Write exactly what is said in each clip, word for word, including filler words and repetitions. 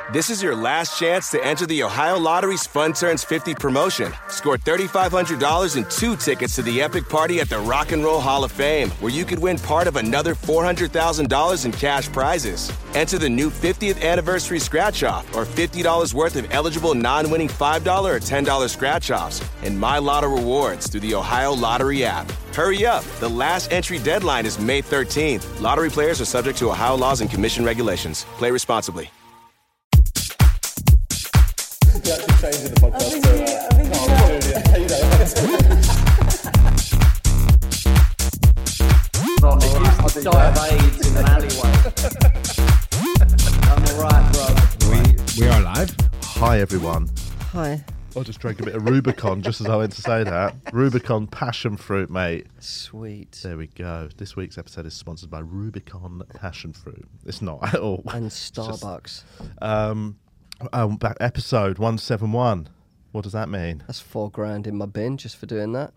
This is your last chance to enter the Ohio Lottery's Fun Turns fifty promotion. Score three thousand five hundred dollars and two tickets to the epic party at the Rock and Roll Hall of Fame, where you could win part of another four hundred thousand dollars in cash prizes. Enter the new fiftieth anniversary scratch-off or fifty dollars worth of eligible non-winning five dollars or ten dollars scratch-offs and My Lotto rewards through the Ohio Lottery app. Hurry up. The last entry deadline is May thirteenth. Lottery players are subject to Ohio laws and commission regulations. Play responsibly. You're actually changing the podcast. I think, so, uh, I think no, I'm brilliant. Hey, you know, Not if you die of AIDS in an alleyway. I'm alright, bro. We, we are live. Hi, everyone. Hi. I just drank a bit of Rubicon just as I went to say that. Rubicon passion fruit, mate. Sweet. There we go. This week's episode is sponsored by Rubicon passion fruit. It's not at all. And Starbucks. Just, um, um, back episode one seventy-one. What does that mean? That's four grand in my bin just for doing that.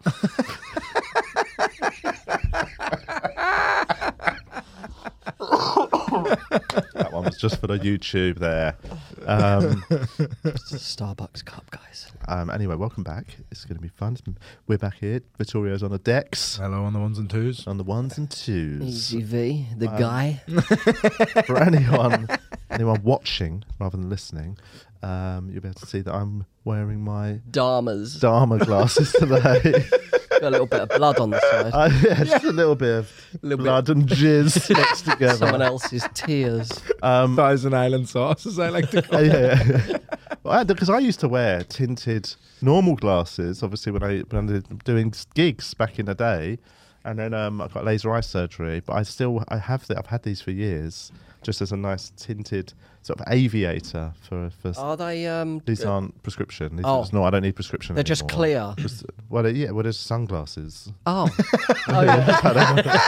That one was just for the YouTube there. Um, It's a Starbucks cup, guys. um, anyway, welcome back. It's going to be fun. We're back here. Vittorio's on the decks. Hello on the ones and twos. On the ones and twos. Easy V, the Um, guy. For anyone anyone watching rather than listening, um, you'll be able to see that I'm wearing my Dharmas. Dharma glasses today. Got a little bit of blood on the side. uh, yeah, just a little bit of Little blood and jizz mixed together. Someone else's tears. Um, Thousand Island sauce, as I like to call uh, it. yeah, yeah. Well, because I, I used to wear tinted normal glasses, obviously when I when I was doing gigs back in the day, and then um, I got laser eye surgery. But I still I have the, I've had these for years, just as a nice tinted sort of aviator for for. Are they? Um, These aren't prescription. These Oh. are just, no, I don't need prescription. They're just anymore. clear. Just, well, they- yeah, well, there's sunglasses. Oh. Oh, yeah.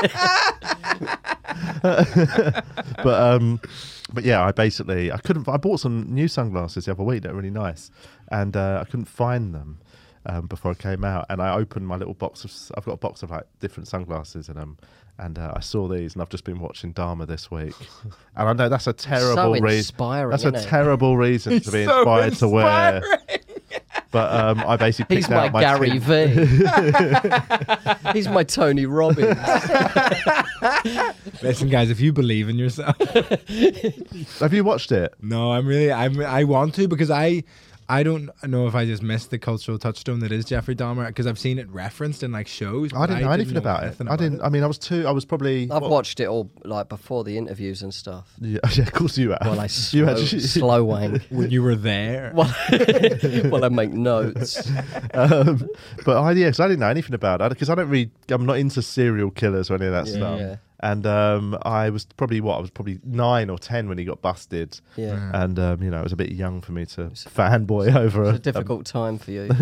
but um, but yeah, I basically I couldn't. I bought some new sunglasses the other week that are really nice, and uh, I couldn't find them um, before I came out. And I opened my little box of. I've got a box of like different sunglasses in them. And uh, I saw these, and I've just been watching Dharma this week. And I know that's a terrible So reason. inspiring, That's a isn't it? terrible reason to be so inspired to wear. inspiring. But um, I basically He's picked my out my Gary tin- V. He's my Tony Robbins. Listen, guys, if you believe in yourself. Have you watched it? No, I'm really, I'm, I want to because I, I don't know if I just missed the cultural touchstone that is Jeffrey Dahmer because I've seen it referenced in like shows. I but didn't know anything about it. anything I didn't. I mean, I was too. I was probably. I've what- watched it all like before the interviews and stuff. Yeah, yeah, of course you have. While I you slow, actually- slow wank. When you were there. While, while I make notes. um, but I, yeah, 'cause I didn't know anything about it because I don't read. I'm not into serial killers or any of that Yeah, stuff. yeah. And um, I was probably what I was probably nine or ten when he got busted. Yeah. And um, you know, it was a bit young for me to fanboy over It's a a difficult time for you.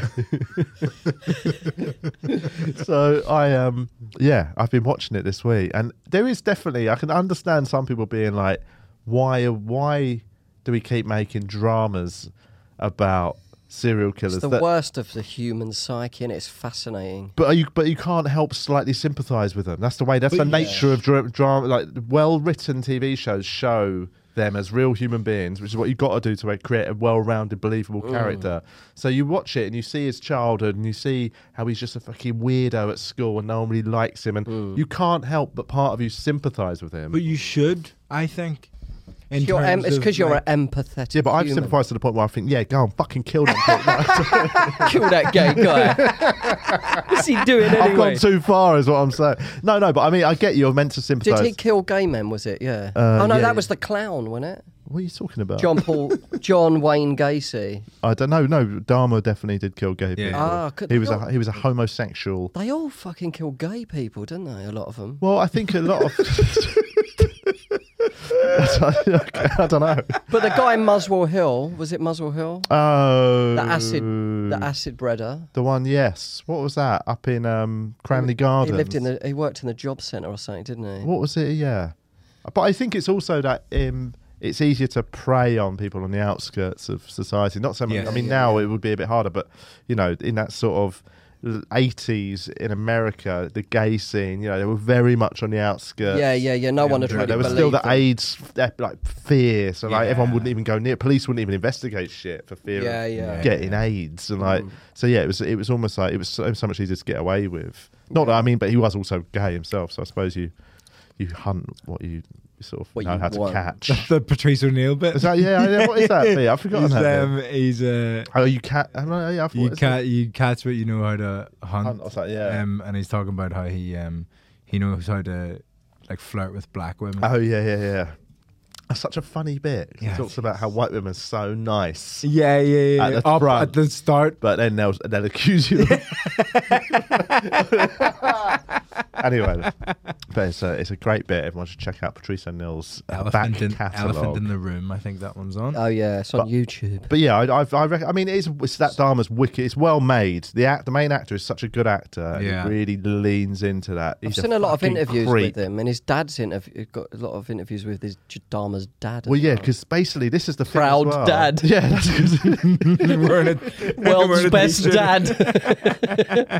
So I um yeah, I've been watching it this week, and there is definitely I can understand some people being like, why why do we keep making dramas about serial killers? It's the that, worst of the human psyche, and it's fascinating. But are you but you can't help slightly sympathise with them. That's the way. That's But the yeah. nature of dra- drama. Like well written T V shows show them as real human beings, which is what you've got to do to create a well-rounded, believable character. So you watch it and you see his childhood and you see how he's just a fucking weirdo at school and no one really likes him, and you can't help but part of you sympathise with him. But you should, I think. In You're em- terms it's of, because you're like, an empathetic yeah, but I've human. sympathised to the point where I think, yeah, go on, fucking kill them. Kill that gay guy. What's he doing anyway? I've gone too far, is what I'm saying. No, no, but I mean, I get you're meant to sympathise. Did he kill gay men, was it? Yeah. Uh, oh, no, yeah, that yeah. was the clown, wasn't it? What are you talking about? John Paul, John Wayne Gacy. I don't know. No, Dharma definitely did kill gay Yeah. people. Ah, could- he was a he was a homosexual. They all fucking kill gay people, didn't they? A lot of them. Well, I think a lot of. I don't know. But the guy in Muswell Hill, was it Muswell Hill? Oh, The acid, the acid breader. the one. Yes. What was that up in um, Cranley Gardens? He lived in the. He worked in the job centre or something, didn't he? What was it? Yeah, but I think it's also that um, it's easier to prey on people on the outskirts of society. Not so much. Yes. I mean, Yeah, now yeah. it would be a bit harder, but you know, in that sort of eighties in America, the gay scene, you know, they were very much on the outskirts. Yeah, yeah, yeah. No one had really There was believed still the them. AIDS uh, like fear, so like Yeah. everyone wouldn't even go near. Police wouldn't even investigate shit for fear Yeah, of yeah. getting AIDS, and like so. Yeah, it was it was almost like it was so, so much easier to get away with. Not that I mean, but he was also gay himself, so I suppose you you hunt what you sort of What know you how to want. catch. The Patrice O'Neill bit. Is that yeah? yeah, What is that? bit? I've forgotten He's, that. bit. um, he's uh, Oh, you cat. Oh, no, yeah, I thought you it's cat you catch what you know how to hunt. Hunt or something, yeah. Um, and he's talking about how he um he knows how to like flirt with black women. Oh yeah, yeah, yeah. That's such a funny bit. Yeah, he talks about how white women are so nice, Yeah, yeah, yeah. At yeah. the Up front. at the start. but then they'll they'll accuse you. Anyway, but it's a it's a great bit. Everyone should check out Patrice O'Neill's uh, back Elephant in, catalogue. Elephant in the Room. I think that one's on. Oh yeah, it's on But- YouTube. But yeah, I, I've, I, reckon, I mean, it's, it's that Dharma's wicked. It's well made. The act, the main actor is such a good actor. and Yeah. He really leans into that. I've He's seen a lot of fucking interviews creep. with him, and his dad's interview. Got a lot of interviews with his J- Dharma's dad. as Well, yeah, because basically this is the thing as Proud well. dad. Yeah, that's good. Wearing a- world's wearing a best t-shirt. dad.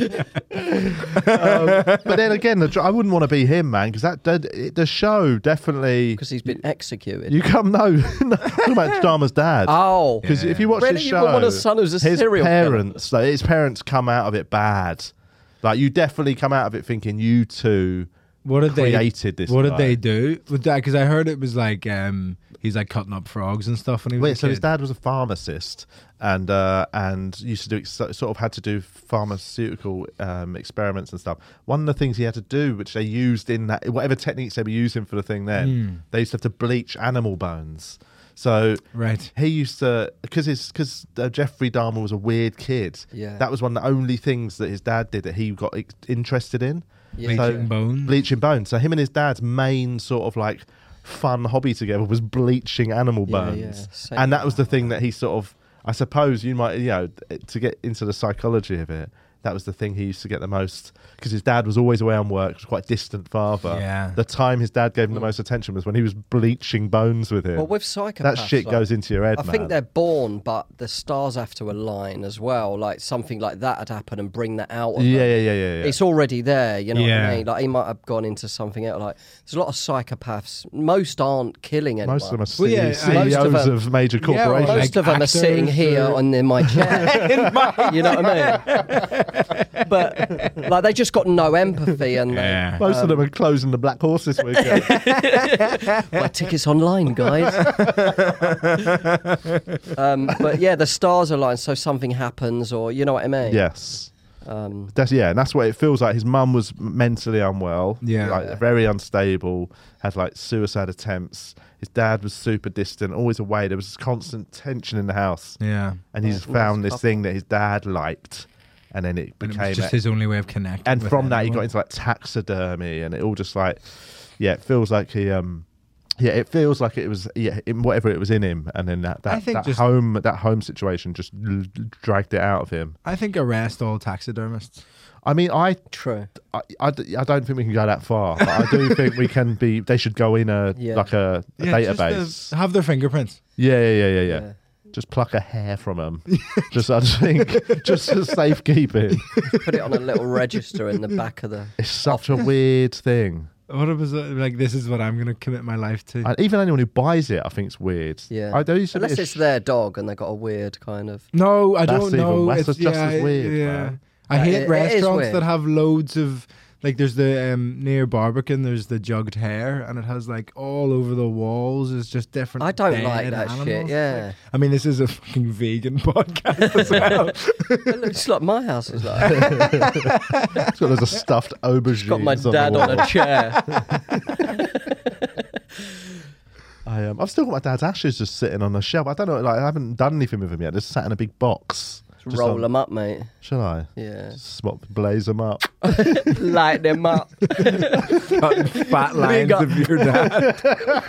um, but then again, the, dr- I wouldn't want to be him, man, because that, that the show definitely. Because he's been executed. You come no, no talking about Dharma's dad. oh, Because Yeah. if you watch Really? this You show, wouldn't want a son who's a his serial killer? parents, like, his parents come out of it bad. Like you definitely come out of it thinking you two What did they created this. What did guy. they do with that? Because I heard it was like um he's like cutting up frogs and stuff when he was Wait, a so his kid. dad was a pharmacist and uh, and used to do so- sort of had to do pharmaceutical um, experiments and stuff. One of the things he had to do, which they used in that whatever techniques they were using for the thing then, Mm. they used to have to bleach animal bones. So Right. he used to because his because uh, Jeffrey Dahmer was a weird kid. Yeah. That was one of the only things that his dad did that he got ex- interested in. Yeah. Bleaching So- bones. Bleaching bones. So him and his dad's main sort of like fun hobby together was bleaching animal Yeah, bones, yeah. Same. and that was the thing that he sort of. I suppose you might, you know, to get into the psychology of it. That was the thing he used to get the most because his dad was always away on work. Was quite a distant father. Yeah. The time his dad gave him the most attention was when he was bleaching bones with him. Well, with psychopaths, that shit like, goes into your head, I man. think they're born, but the stars have to align as well. Like something like that had happened and bring that out. Of Yeah, them. yeah, yeah, yeah, yeah. It's already there, you know what Yeah. I mean? Like he might have gone into something else. Like there's a lot of psychopaths. Most aren't killing anyone. Most of them are Well, yeah, C E Os most of them- of major Yeah, well, corporations. Most like of them are actors sitting here or- on in my chair. You know what I mean? But like they just got no empathy, and they- Yeah. Most of them are closing the Black Horse this weekend. my tickets online, guys. um, but yeah, the stars align, so something happens, or you know what I mean? Yes. Um, That's yeah, and that's what it feels like. His mum was mentally unwell, Yeah. like very unstable, had like suicide attempts. His dad was super distant, always away. There was this constant tension in the house, Yeah. and he just Nice found this couple. thing that his dad liked, and then it And it became. was just a- his only way of connecting. and with from that, he got anyone. into like taxidermy, and it all just like, yeah, it feels like he um. Yeah, it feels like it was yeah, in whatever it was in him, and then that I that, think that just- home that home situation just l- dragged it out of him. I think arrest all taxidermists. I mean, I true. I, I, d- I don't think we can go that far, but I do think we can be. They should go in a Yeah. like a, a Yeah, just, uh, database. have their fingerprints. yeah, yeah, yeah, yeah, yeah, Yeah. Just pluck a hair from them. just I just think just for safekeeping. Put it on a little register in the back of the. It's such a weird thing. What was it like? This is what I'm going to commit my life to. I, even anyone who buys it, I think it's weird. Yeah. I there used to be Unless a it's sh- their dog and they got a weird kind of. no, I That's don't even- know. that's It's just yeah, as weird, Yeah, man. I Yeah, hate it- it is restaurants weird. that have loads of like. There's the um, near Barbican. There's the jugged hare, and it has like all over the walls is just different. I don't dead like that animals. shit. Yeah. I mean, this is a fucking vegan podcast as well. It looks like my house is like. It's got loads of stuffed aubergines. Got my on the dad on wall. a chair. I um, I've still got my dad's ashes just sitting on the shelf. I don't know, like I haven't done anything with them yet. They're just sat in a big box. Just Roll on- them up, mate. Shall I? Yeah. Swap, blaze them up. Light them up. Cutting fat lines got- of your dad.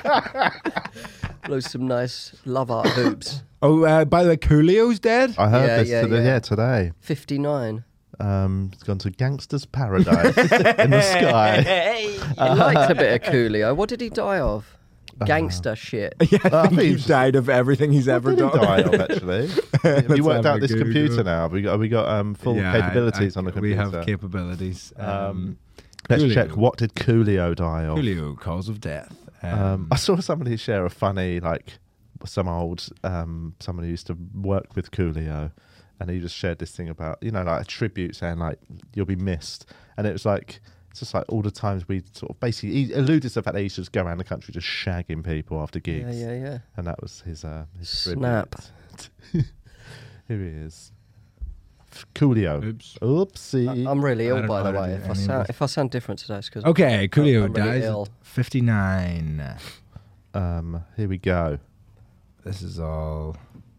Blow some nice love art hoops. Oh, uh, by the way, Coolio's dead. I heard Yeah, this yeah, today, yeah. yeah, today. fifty-nine. Um, it's gone to Gangster's Paradise in the sky. He liked a bit of Coolio. What did he die of? gangster shit. Yeah, I Uh, I think think he he's- died of everything he's ever What did he done. die of, actually? Have Let's you worked have out a this Google. computer now? Have we got, have we got um, full Yeah, I- capabilities I- on the We computer? have capabilities. Um, Um, Let's Coolio. check. What did Coolio die of? Coolio, cause of death. Um, Um, I saw somebody share a funny, like, some old, um, someone who used to work with Coolio, and he just shared this thing about, you know, like a tribute saying, like, you'll be missed. And it was like, it's just like all the times we sort of basically, he alluded to the fact that he used to just go around the country just shagging people after Yeah, gigs. yeah, yeah. And that was his, uh, his Snap. tribute. Here he is. Coolio. Oops. Oopsie. I- I'm really I ill, don't by know the how to way. do If I any of sound this. if I sound different today, it's because Okay, Coolio I'm really dies ill. at fifty-nine. um, here we go. This is all.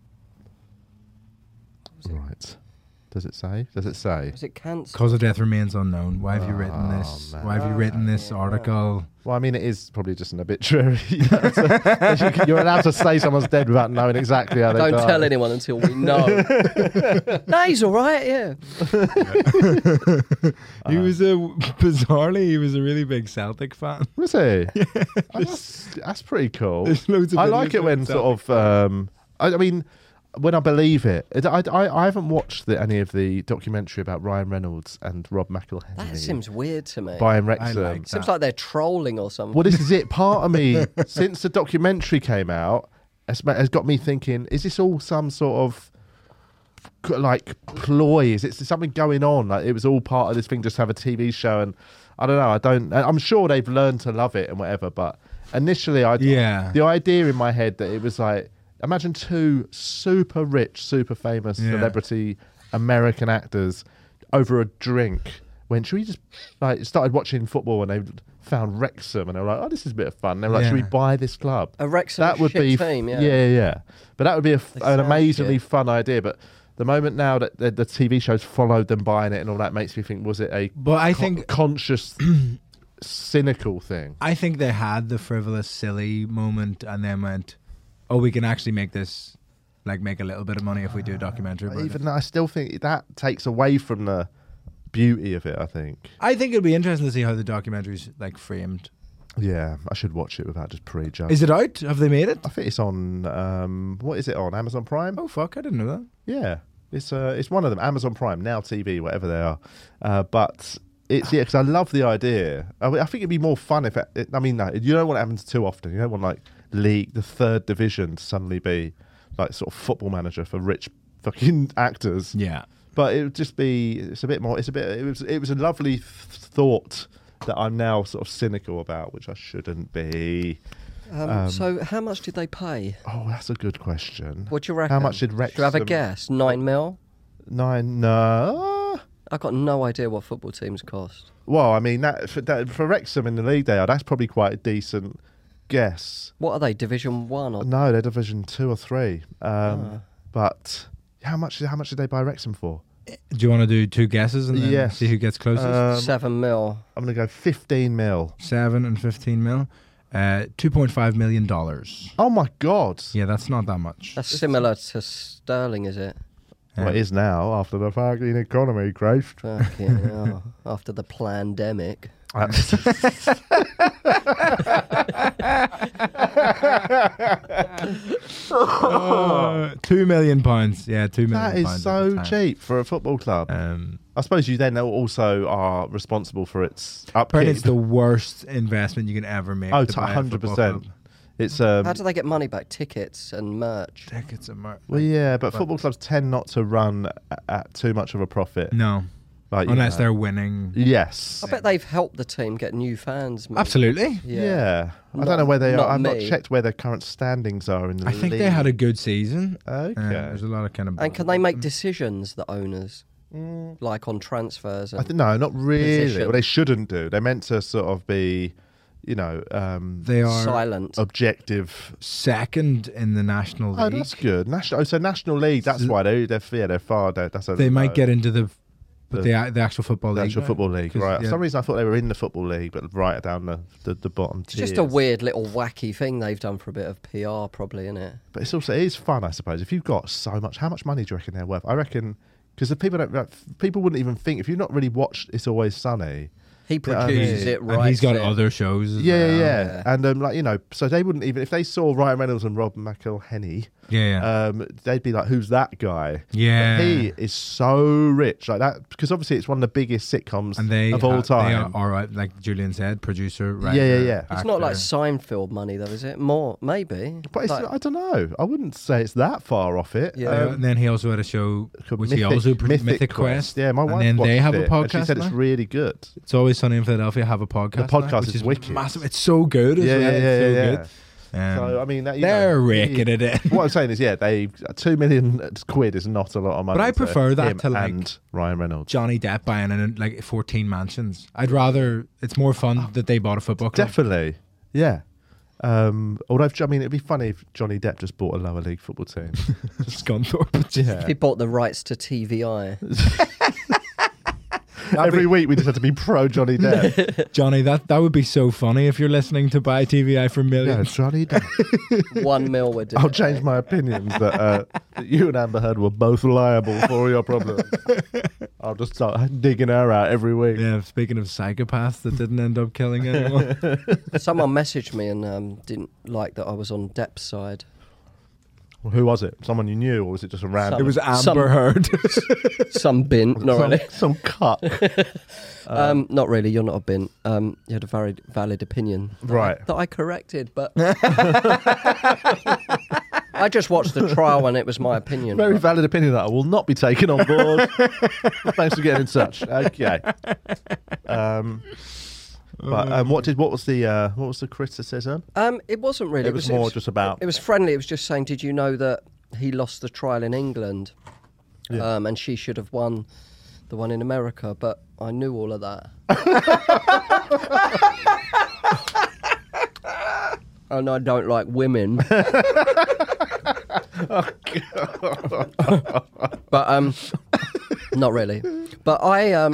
Right. Does it say? Does it say? Is it cancer? Cause of death remains unknown. Why have you written Oh, this? man. Why have you written this article? Well, I mean, it is probably just an obituary. You're allowed to say someone's dead without knowing exactly how they Don't died. tell anyone until we know. No, he's all right. Yeah. He was a bizarrely, he was a really big Celtic fan. Was he? Oh, that's, that's pretty cool. There's loads of I videos like it of when him sort of. Um, I, I mean, when I believe it. It- I, I, I haven't watched the, any of the documentary about Ryan Reynolds and Rob McElhenney. That seems weird to me. Brian I Wrexham. like Seems that. like they're trolling or something. Well, this is it. Part of me, since the documentary came out, has, ma- has got me thinking: is this all some sort of c- like ploy? Is it something going on? Like it was all part of this thing, just to have a T V show, and I don't know. I don't. I'm sure they've learned to love it and whatever, but initially, I Yeah. the idea in my head that it was like, imagine two super rich, super famous Yeah. celebrity American actors over a drink. When should we just like started watching football and they found Wrexham and they were like, oh, this is a bit of fun. And they were like, should we Yeah. buy this club? A Wrexham That would shit be team, yeah. yeah, yeah. But that would be a f They an sound amazingly shit. fun idea. But the moment now that the, the T V shows followed them buying it and all that makes me think, was it a But I co- think conscious, cynical thing? I think they had the frivolous, silly moment and then went, "Oh, we can actually make this, like, make a little bit of money if we do a documentary." About Even it. though I still think that takes away from the beauty of it. I think. I think it'll be interesting to see how the documentary's like framed. Yeah, I should watch it without just prejudging. Is it out? Have they made it? I think it's on. Um, what is it on? Amazon Prime. Oh fuck! I didn't know that. Yeah, it's uh, it's one of them. Amazon Prime, Now T V, whatever they are. Uh, but it's yeah, because I love the idea. I, mean, I think it'd be more fun if it, it, I mean, no, you don't want it happens too often. You don't want like league, the third division, to suddenly be like sort of football manager for rich fucking actors. Yeah. But it would just be. It's a bit more. It's a bit. It was. It was a lovely th- thought that I'm now sort of cynical about, which I shouldn't be. Um, Um, so, how much did they pay? Oh, that's a good question. What do you reckon? How much did Wrexham? Do you have a guess? Nine mil? Nine. No. I've got no idea what football teams cost. Well, I mean that for, that for Wrexham in the league they are. That's probably quite a decent guess. What are they? Division One or? No, they're Division Two or Three. Um, Ah. But how much? How much did they buy Wrexham for? Do you want to do two guesses and then Yes. see who gets closest? Um, Seven mil. I'm going to go fifteen mil. Seven and fifteen mil. Uh, two point five million dollars. Oh my god! Yeah, that's not that much. That's similar to sterling, is it? Well, it is now after the fucking economy crashed. Fucking hell. After the pandemic. Uh, two million pounds. Yeah, two million. That is pounds at the so time. cheap for a football club. Um, I suppose you then also are responsible for its apparently, upkeep. it's the worst investment you can ever make. Oh, to to buy a one hundred football percent. club. It's um, How do they get money back? Tickets and merch. Tickets and mer- well, yeah, but But- football clubs tend not to run at, at too much of a profit. No, Like, you unless know. they're winning. Yes. I bet they've helped the team get new fans. maybe. Absolutely. Yeah. Yeah. I Not- don't know where they are. not I've not me. checked where their current standings are in the I league. think they had a good season. Okay. Uh, there's a lot of kind of. And can they make decisions, the owners, like on transfers? I And think no, not really. Position. Well, they shouldn't do. They're meant to sort of be, you know, um, They are silent. objective. second in the National Oh, League. that's good. National. Oh, so National League. That's why they. They're yeah. They're far. They're, that's a They might low. get into the, but The- the the actual football the league. actual football league, 'Cause, right? For yeah. some reason, I thought they were in the football league, but right down the the, the bottom. It's just a weird little wacky thing they've done for a bit of P R, probably, isn't it? But it's also it is fun, I suppose. If you've got so much, how much money do you reckon they're worth? I reckon because the people don't, like, people wouldn't even think if you've not really watched It's Always Sunny. He Yeah, I produces mean- it, right? And he's got other shows. As Yeah, yeah, well. yeah, Yeah. and um, like you know, so they wouldn't even if they saw Ryan Reynolds and Rob McElhenney, Yeah, yeah. um, they'd be like, "Who's that guy?" Yeah. But he is so rich, like that, because obviously it's one of the biggest sitcoms and they of all ha- time. They are all right, like Julian said, producer, writer, Yeah, yeah, yeah. It's not like actor. Seinfeld money, though, is it? More, maybe. But it's, Like- I don't know. I wouldn't say it's that far off it. Yeah. Uh, Um, and then he also had a show called which he Mythic- also produced, Mythic Mythic Quest. Quest. Yeah, my wife And then they watched have a it, and podcast. she said it's now. really good. It's Always Sunny in Philadelphia have a podcast. The now, podcast which is wicked. massive. It's so good. As Yeah, well. yeah, It's yeah, so yeah, good. Um, So I mean, that, you they're know, raking he- it in. What I'm saying is, yeah, they two million quid is not a lot of money. But I to prefer that him to, like, and Ryan Reynolds. Johnny Depp buying in like fourteen mansions. I'd rather. It's more fun that they bought a football club. Definitely, yeah. Um, although if, I mean, it'd be funny if Johnny Depp just bought a lower league football team. Scunthorpe. yeah. He bought the rights to T V I. Every week we just had to be pro Johnny Depp. Johnny, that that would be so funny if you're listening to buy T V I for yeah, millions. Johnny Depp. One mil would do I'll it. change my opinions that, uh, that you and Amber Heard were both liable for all your problems. I'll just start digging her out every week. Yeah, speaking of psychopaths that didn't end up killing anyone. Someone messaged me and um, didn't like that I was on Depp's side. Well, who was it? Someone you knew, or was it just a random? It was Amber Some- Heard. Some bin, not some, really. some cut. Um, not really. You're not a bin. Um, you had a very valid opinion, that I- Right. that I corrected, but I just watched the trial and it was my opinion. Very but- valid opinion that I will not be taken on board. Thanks for getting in touch. Okay. Um, but um, what did what was the uh, what was the criticism? Um, it wasn't really. It was more just about- It was friendly. It was just saying, did you know that he lost the trial in England, Yeah. um, and she should have won the one in America? But I knew all of that. And I don't like women. But um, not really. But I um,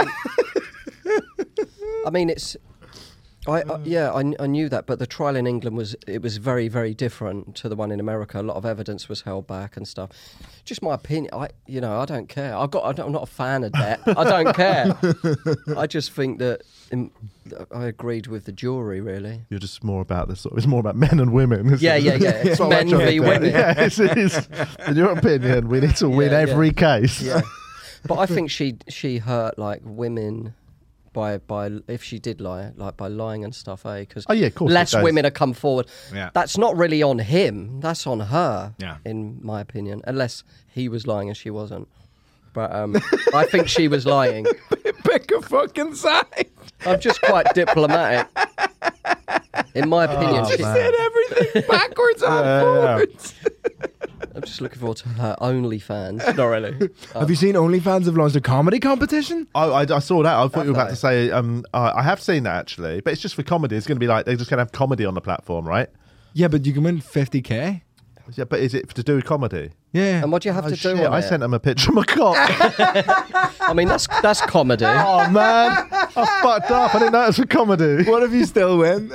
I mean it's. I, I yeah, I, kn- I knew that, but the trial in England was it was very very different to the one in America. A lot of evidence was held back and stuff. Just my opinion. I you know I don't care. I got I don't, I'm not a fan of that. I don't care. I just think that in, I agreed with the jury really. You're just more about this. It's more about men and women. isn't Yeah, it? yeah, yeah. It's not men like v Johnny Depp. women. Yeah, it's, it's, in your opinion, we need to win Yeah, yeah. every case. Yeah, but I think she she hurt like women. By, by if she did lie, like by lying and stuff, eh? Because Oh, yeah, of course it less does. women have come forward. Yeah. That's not really on him. That's on her, Yeah. in my opinion. Unless he was lying and she wasn't. But um, I think she was lying. Pick a fucking side. I'm just quite diplomatic. In my opinion, Oh, she, man. Said everything backwards and Yeah, yeah, yeah. forwards. I'm just looking forward to her OnlyFans. Not really. Have you seen OnlyFans have launched a comedy competition? Oh, I, I saw that. I thought Have you were about they? to say. Um, uh, I have seen that actually, but it's just for comedy. It's going to be like they're just going to have comedy on the platform, right? Yeah, but you can win fifty K. Yeah, but is it to do with comedy? Yeah. And what do you have Oh, to shit, do on I it? sent them a picture of my cock. I mean, that's that's comedy. Oh man, I fucked up. I didn't know it was for comedy. What if you still win?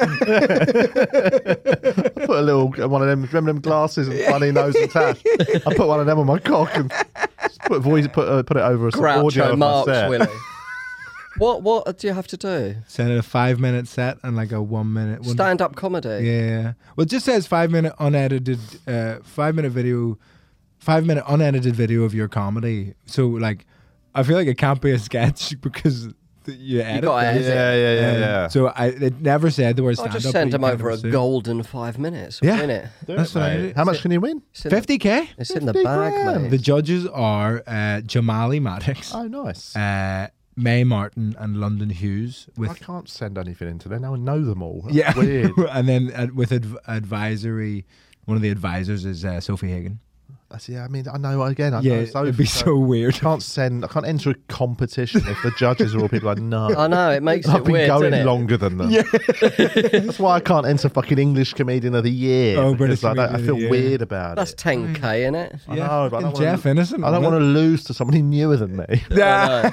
I put a little one of them. Remember them glasses and funny nose and tash. I put one of them on my cock and just put voice, put uh, put it over some audio Groucho of my Marx, set. Willie. What what do you have to do? Send it a five minute set and like a one minute. One Stand up comedy. Yeah. Well, it just says five minute unedited, uh, five minute video, five minute unedited video of your comedy. So like, I feel like it can't be a sketch because th- you edit. gotta them. edit it. Yeah, yeah, yeah, Um, yeah. So I it never said the word I stand just up. send but them you over a kind of golden five minutes. Yeah. Win it. That's what I Mate. did. How much can you win? It's in the- fifty K. It's in the fifty bag, grand. mate. The judges are uh, Jamali Maddox, Oh, nice. uh, May Martin, and London Hughes. I With can't send anything into there. Now I know them all. That's yeah, weird. and then uh, with adv- advisory, one of the advisors is uh, Sophie Hagen. I see. I mean, I know again. I Yeah, know so, it'd be so weird. I can't send. I can't enter a competition if the judges are all people I know. I know, it makes I've it been weird, going doesn't it? longer than them. Yeah. That's why I can't enter fucking English Comedian of the Year. Oh, British because I, don't- I Comedian feel of the Year. weird about That's it. ten K, isn't it? I know, but I don't fucking Jeff wanna, Innocent. I don't want to lose to somebody newer than me. Yeah.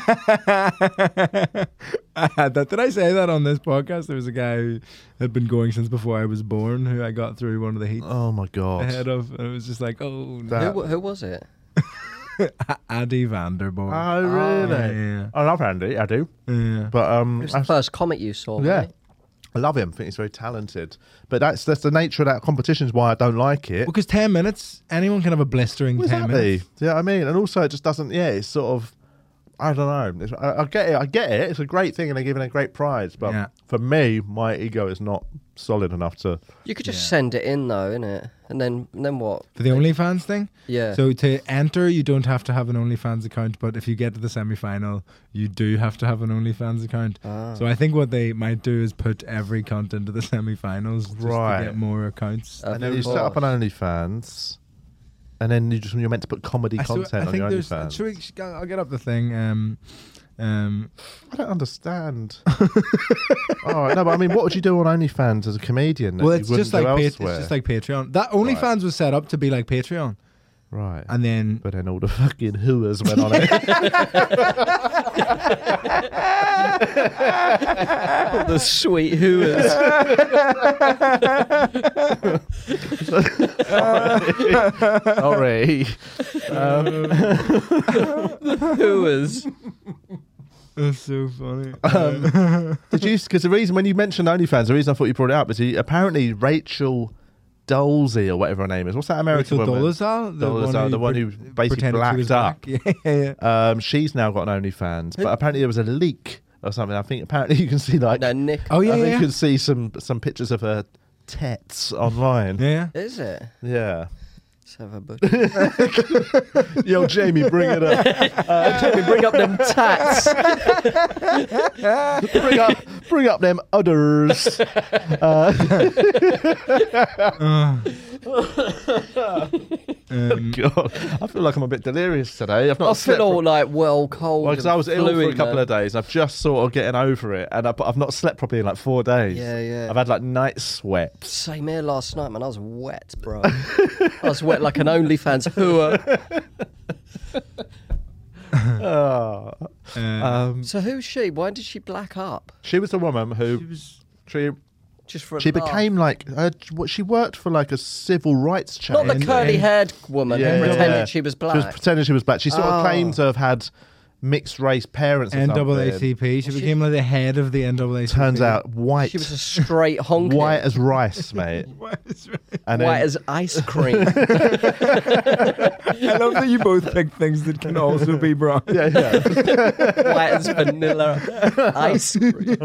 I had that. Did I say that on this podcast? There was a guy who had been going since before I was born who I got through one of the heats Oh my god. ahead of. And it was just like, oh, no. That- Who, who was it? Adi Vanderborg. Oh, really? yeah. I love Andy. I do. Yeah. But um, It was the I- first comic you saw, yeah, right? I love him. I think he's very talented. But that's that's the nature of that competition. Is why I don't like it. Because ten minutes, anyone can have a blistering ten Exactly. minutes. Yeah, I mean, and also it just doesn't. Yeah, it's sort of. I don't know. It's, I, I get it. I get it. It's a great thing, and they're giving a great prize. But Yeah. for me, my ego is not solid enough to. You could just Yeah. send it in though, innit? And then and then what? For the OnlyFans thing? Yeah. So to enter, you don't have to have an OnlyFans account, but if you get to the semi-final, you do have to have an OnlyFans account. Ah. So I think what they might do is put every cunt into the semi-finals just Right. to get more accounts. Uh, And then you set up an OnlyFans, and then you just you're meant to put comedy I still- content I on think your there's. OnlyFans. Should we, sh- I'll get up the thing. Um, um, I don't understand. Oh no, but I mean, what would you do on OnlyFans as a comedian? that well, you it's wouldn't just like do pa- it's elsewhere? just like Patreon. That OnlyFans was set up to be like Patreon, right. and then But then all the fucking hooers went on it. the sweet hooers. Sorry. Um, hooers. that's so funny. um, did you? Because the reason when you mentioned OnlyFans, the reason I thought you brought it up is he, apparently Rachel Dolezal or whatever her name is. What's that American Rachel woman? Dolezal, the Dolezal, one the who, one pre- who basically pretended she was blacked up. black. Yeah, yeah, yeah. Um, she's now got an OnlyFans, but apparently there was a leak or something. I think apparently you can see like No, Nick. Oh yeah, I think yeah. you can see some some pictures of her tits online. yeah. Is it? Yeah. Let's have a book. Yo, Jamie, bring it up. Jamie, bring up them tats. bring up, bring up them others. Uh, Um, God, I feel like I'm a bit delirious today. I've not I slept feel for- all like well cold. Well, because I was and ill for a fluey, couple man. of days. I've just sort of getting over it, and I, I've not slept properly in like four days. Yeah, yeah. I've had like night sweats. Same here last night, man. I was wet, bro. I was wet like an OnlyFans hooer. Oh. uh, Um, So who's she? Why did she black up? she was a woman who she was she, Just for a she laugh? became like uh, what she worked for like a civil rights charity. Not the curly-haired woman Yeah, who yeah, pretended yeah. she was She black. was pretending she was black. She sort of Oh. claimed to have had mixed race parents. Or N double A something. C P. She She- became like the head of the N double A C P. Turns out white, She was a straight honky. white as rice, mate. And White then- as ice cream. I love that you both pick things that can also be brown. yeah, yeah. White as vanilla ice cream.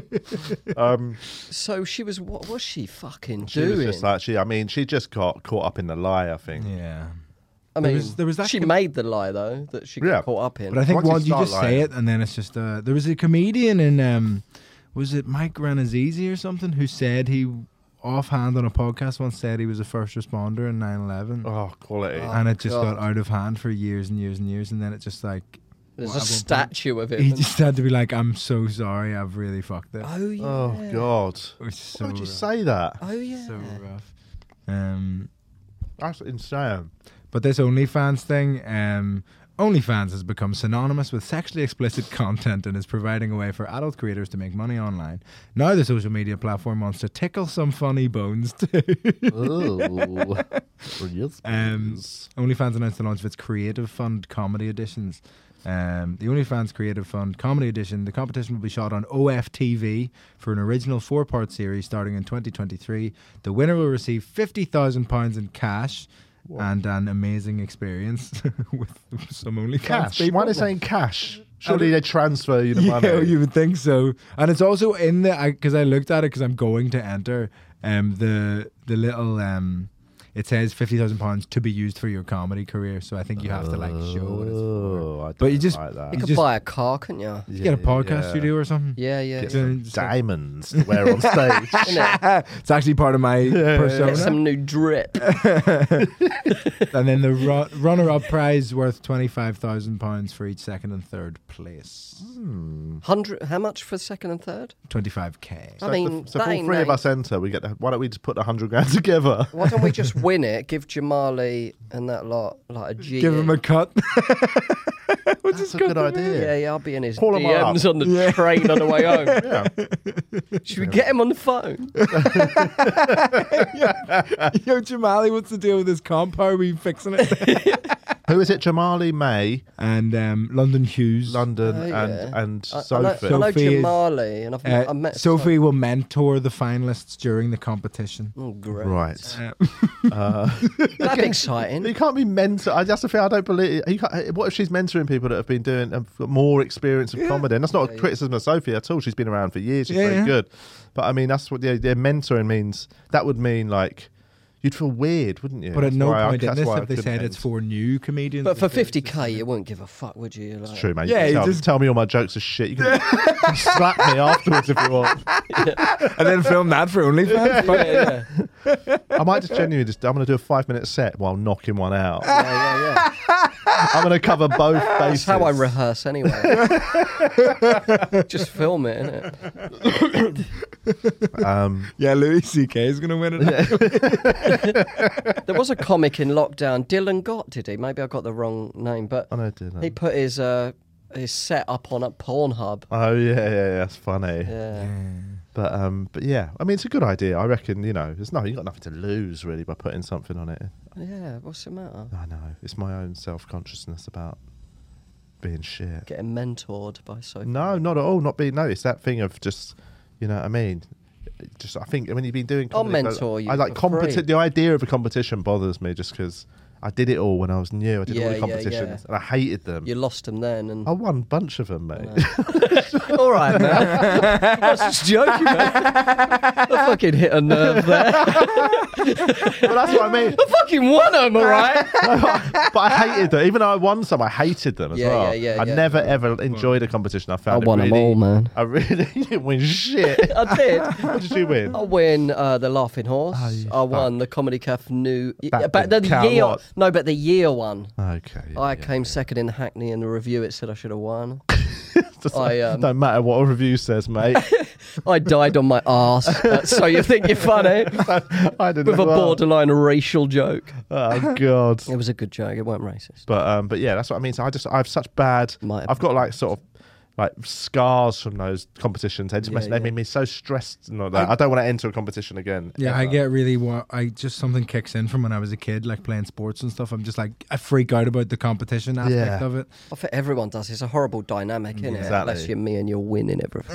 Um, So she was, what was she fucking she doing? was just like she. I mean, she just got caught up in the lie. I think. Yeah. I there mean, was- there was that she com- made the lie, though, that she got Yeah. caught up in. But I think Once you once you start just say lying. it, and then it's just uh, there was a comedian in um, was it Mike Ranazizi or something who said he offhand on a podcast once said he was a first responder in nine eleven, Oh, quality. Oh. and it just God. got out of hand for years and years and years, and then it just like There's Well, a at one point, statue of him. he and- just had to be like, "I'm so sorry, I've really fucked it." oh, yeah. Oh God. It was so Why would you rough. say that? Oh, yeah. So rough. Um, That's insane. But this OnlyFans thing, um, OnlyFans has become synonymous with sexually explicit content and is providing a way for adult creators to make money online. Now the social media platform wants to tickle some funny bones too. Oh, yes. Um, please. OnlyFans announced the launch of its Creative Fund Comedy Editions. Um, the OnlyFans Creative Fund Comedy Edition, the competition will be shot on O F T V for an original four-part series starting in twenty twenty-three. The winner will receive fifty thousand pounds in cash and an amazing experience with some OnlyFans Cash. people. Why are they saying cash? Surely they transfer you the Yeah, money. you would think so. And it's also in the, because I, I looked at it because I'm going to enter um, the the little, um, it says fifty thousand pounds to be used for your comedy career. So I think you have to like show what it's for. Oh, I But you don't just- like that. You You could just- buy a car, couldn't you? You get a podcast yeah. studio or something. Yeah, yeah. Get yeah. some It's like- diamonds to wear on stage. Innit? It's actually part of my persona. Get some new drip. And then the ru- runner-up prize worth twenty-five thousand pounds for each second and third place. Hundred. How much for second and third? twenty-five k. I So if mean, the, so that if all ain't three of nice. us enter, we get. The, why don't we just put a hundred grand together? Why don't we just win it? Give Jamali and that lot like a G. Give him a cut. That's a good idea. Yeah, yeah. I'll be in his Call him D Ms up. on the train on the way home. Yeah. Should we get him on the phone? Yo, Jamali, what's the deal with this comp? How are we fixing it? Who is it? Jamali May, and um, London Hughes. London, Oh, yeah. and and I, I know, Sophie. I know Sophie is- Jamali, and I've, Uh, I've met Sophie will mentor the finalists during the competition. Oh, great. Right. Uh, Uh, That's exciting. you can't be mentor. I just feel I don't believe. You can't, what if she's mentoring people that have been doing have got more experience of comedy? And that's not a criticism of Sophie at all. She's been around for years. She's Yeah, very yeah. good. But I mean, that's what the, the mentoring means. That would mean like you'd feel weird, wouldn't you? but at That's no why I- point in that's this why I have they couldn't said it's enter. for new comedians. But for It's- fifty k, you wouldn't give a fuck, would you? Like, It's true, mate. Yeah, You you tell, just- tell me all my jokes are shit. You can slap me afterwards if you want. and then film that for OnlyFans. Yeah, yeah, I might just genuinely just. I'm going to do a five minute set while knocking one out. yeah, yeah, yeah. I'm going to cover both bases. That's how I rehearse anyway. Just film it, innit? Um, Yeah, Louis C K is going to win it. There was a comic in lockdown, Dylan Gott, did he? Maybe I got the wrong name, but I know, didn't I? he put his uh, his set up on a Pornhub. Oh yeah, yeah, yeah, that's funny. Yeah. But um, but yeah, I mean, it's a good idea. I reckon. You know, there's no, you got nothing to lose really by putting something on it. Yeah, what's the matter? I know. It's my own self consciousness about being shit. Getting mentored by Sophie. No, not at all. Not being. No, it's that thing of just, you know what I mean. Just, I think when you've been doing, I'll comedy, mentor I, you I like for free. competi- The idea of a competition bothers me just because I did it all when I was new. I did all Yeah, the yeah, competitions yeah. and I hated them. You lost him then, and I won a bunch of them, mate. all right, man. I was just joking, man. I fucking hit a nerve there. But that's what I mean. I fucking won him, all right. But I hated them. Even though I won some, I hated them as Yeah, well. yeah, yeah, I yeah. never ever enjoyed a competition. I I found won it them really, all, man. I really didn't win shit. I did. What did you win? I win uh, the Laughing Horse. Oh, you I won the Comedy Cafe new, That but the didn't count, year. what? No, but the year one. Okay. yeah, I yeah, came yeah. second in Hackney, and the review it said I should have won. Just I, um, don't matter what a review says, mate. I died on my arse. Uh, so you think you're funny? I didn't. With a well. borderline racial joke. Oh god. It was a good joke. It weren't racist. But um, but yeah, that's what I mean. So I just I have such bad. Might have I've got like sort of like scars from those competitions. They just Yeah, mess- they yeah. made me so stressed and all that. I, don't want to enter a competition again. Yeah, I ever. get really wa- I just something kicks in from when I was a kid, like playing sports and stuff. I'm just like I freak out about the competition aspect Yeah. of it. I think everyone does. It's a horrible dynamic, isn't it? Exactly. Unless you're me and you're winning everything.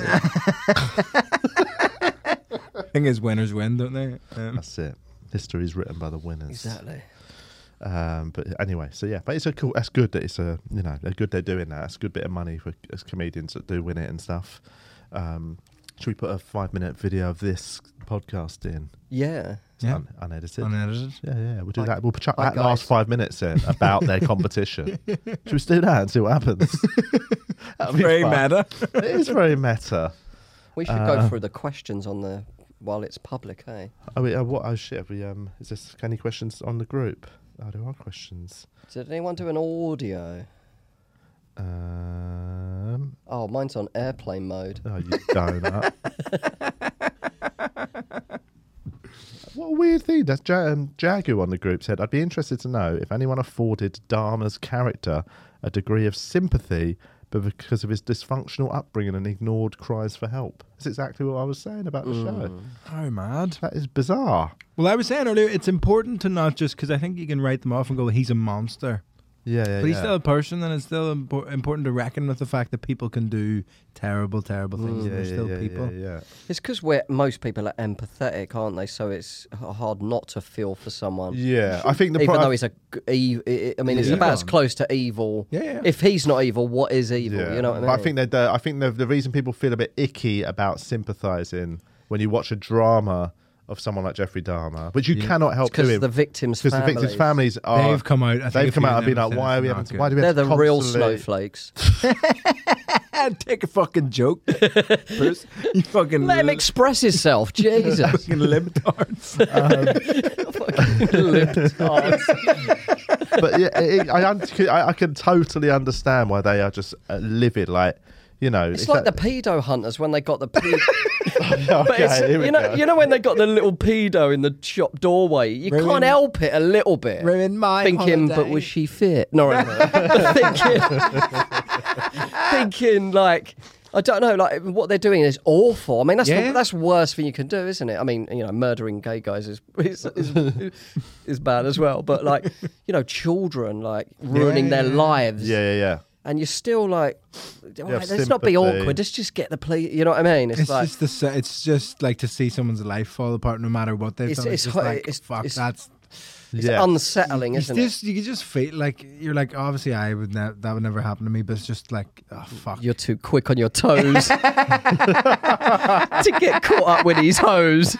Thing is, winners win, don't they? Um, That's it. History is written by the winners. Exactly. Um, but anyway, so yeah, but it's a cool. That's good that it's a you know they're good they're doing that. It's a good bit of money for as comedians that do win it and stuff. Um, should we put a five minute video of this podcast in? Yeah. It's Yeah. un- unedited. unedited. Yeah, yeah, we'll do Hi- that. We'll chuck hi, that last guys. five minutes in about their competition. Should we just do that and see what happens? That'll be Very fun. meta. It is very meta. We should Uh, go through the questions on the while it's public, eh? Oh, we, uh, what? Oh shit! Have we um, is this any questions on the group? Oh, there are questions. Did anyone do an audio? Um, Oh, mine's on airplane mode. oh, you donut. What a weird thing. That's ja- um, Jagu on the group said, I'd be interested to know if anyone afforded Dharma's character a degree of sympathy, but because of his dysfunctional upbringing and ignored cries for help. That's exactly what I was saying about the show. Oh, mad. That is bizarre. Well, I was saying earlier, it's important to not just because I think you can write them off and go, "He's a monster," Yeah, yeah, but he's yeah. still a person, and it's still impor- important to reckon with the fact that people can do terrible, terrible things. and yeah, they're yeah, still yeah, people. yeah, yeah. It's because we're most people are empathetic, aren't they? So it's h- hard not to feel for someone. Yeah, I think the Even pro- though he's a, g- e- I mean, it's Yeah. about as close to evil. Yeah, yeah. If he's not evil, what is evil? Yeah. You know what I mean? But I think that the, I think the, the reason people feel a bit icky about sympathising when you watch a drama of someone like Jeffrey Dahmer, which you cannot help because doing the victims' because the families. victims' families are They've come out. I think they've a come few out of and been them like, said why are it's we not having to, good. why do we They're have the to real constantly- snowflakes. Take a fucking joke, Bruce. You fucking Let him li- express himself. Jesus. fucking libtards. But yeah, it, I, un- I I can totally understand why they are just uh, livid. Like, you know, It's if like that- the pedo hunters when they got the pedo. Okay, But it's, here we you know, go. you know when they got the little pedo in the shop doorway. You Ruin- can't help it a little bit. Ruin my thinking, holiday. but was she fit? No, right, no. thinking, thinking like, I don't know. Like what they're doing is awful. I mean, that's Yeah. the, that's the worst thing you can do, isn't it? I mean, you know, murdering gay guys is is, is, is bad as well. But like, you know, children like ruining Yeah, their yeah. lives. Yeah, yeah, yeah. And you're still like, right, let's not sympathy. be awkward. Let's just get the plea. You know what I mean? It's, It's like just the se- it's just like to see someone's life fall apart, no matter what they've It's- done. it's It's, ho- just like it's- fuck. it's- that's it's Yeah. unsettling, you isn't just, you can just feel like you're like obviously I would ne- that would never happen to me, but it's just like oh fuck. it? You're too quick on your toes to get caught up with these hoes.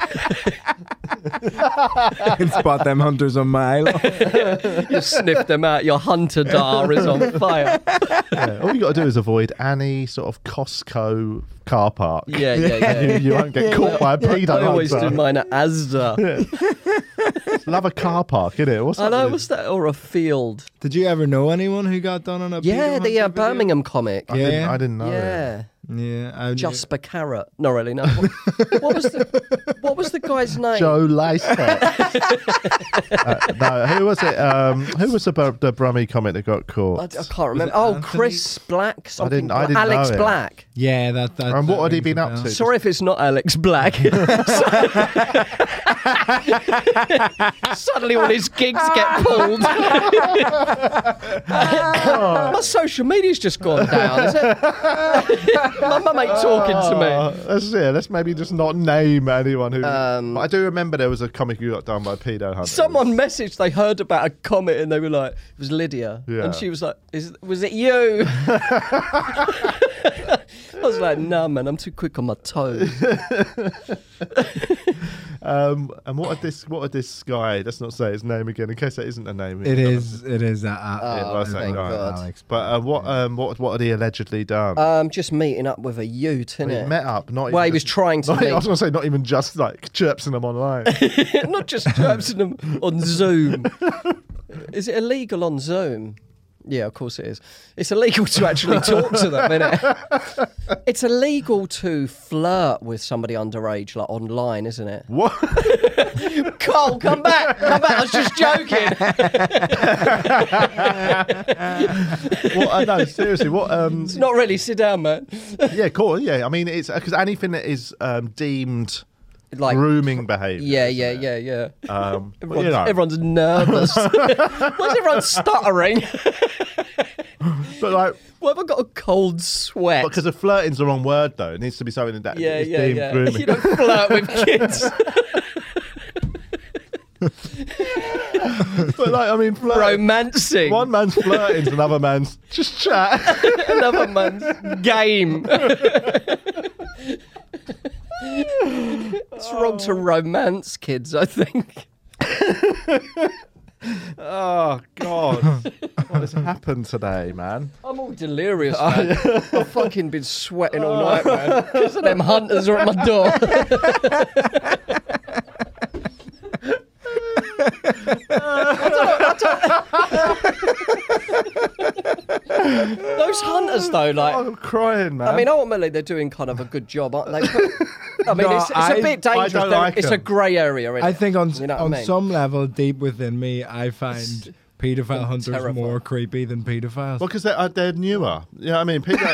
I can spot them hunters on mile. You sniff them out. Your hunter dar is on fire. Yeah, all you got to do is avoid any sort of Costco car park. Yeah, yeah, yeah. you, you won't get caught by a pedo I always hunter. do mine at Asda. Love a car park, innit? What's I up know, with- what's that? Or a field. Did you ever know anyone who got done on a Yeah, pedo the uh, hunter video? Birmingham comic. I, didn't, Yeah. I didn't know. Yeah. Yeah, I knew- Jasper Carrot. Not really, no. What, what was the What was the guy's name? Joe Lacey. uh, no, who was it? Um, who was the, Br- the Brummy comic that got I, caught? I can't remember. it Oh, Anthony? Chris Black. Something didn't- I didn't Alex know it. Black. Yeah, that. that And what that had he rings been a up bell. to? Sorry if it's not Alex Black. Suddenly all his gigs get pulled. My social media's just gone down, is it? My mum ain't talking to me. Uh, let's yeah, let's maybe just not name anyone who. Um, but I do remember there was a comic who got done by pedo hunters. Someone messaged, they heard about a comet and they were like, it was Lydia. Yeah. And she was like, Is, was it you? I was like, nah, man, I'm too quick on my toes. Um, and what had this? What had this guy? Let's not say his name again, in case that isn't a name. It is. It is that. Uh, Oh, It was that thank guy. God. Alex. But uh, what? Um, what? What had he allegedly done? Um, just meeting up with a ute, He innit? met up, not. Well, even he was just- trying to not- I meet- was going to say, not even just like chirping them online. Not just chirping them on Zoom. Is it illegal on Zoom? Yeah, of course it is. It's illegal to actually talk to them, isn't it? It's illegal to flirt with somebody underage, like online, isn't it? What? Cole, come back! Come back! I was just joking. what? Uh, no, seriously. What? Um, It's not really. Sit down, man. yeah, cool. Yeah, I mean, it's because anything that is um, deemed Like, grooming behaviour. yeah, isn't yeah, it? yeah, yeah. Um, but, Everyone's, you know, everyone's nervous. Why's everyone stuttering? but like, Why have I got a cold sweat? because if flirting's the wrong word, though, it needs to be something that yeah, is yeah, deemed yeah. grooming. You don't flirt with kids. But like, I mean, flirting. Romancing. One man's flirting's another man's just chat. Another man's game. It's wrong to romance kids, I think. Oh God, what has happened today, man? I'm all delirious, man. I've fucking been sweating all night, man. Because of them hunters are at my door. Those hunters, though, like, I'm crying, man. I mean, ultimately, they're doing kind of a good job, aren't they? I mean, No, it's, it's I- a bit I dangerous. don't They're- like it's a them. grey area. Isn't I it? think on You know what I on mean? some level, deep within me, I find paedophile hunters terrifying. more creepy than paedophiles. well, because they're, uh, they're newer. You know what I mean? People,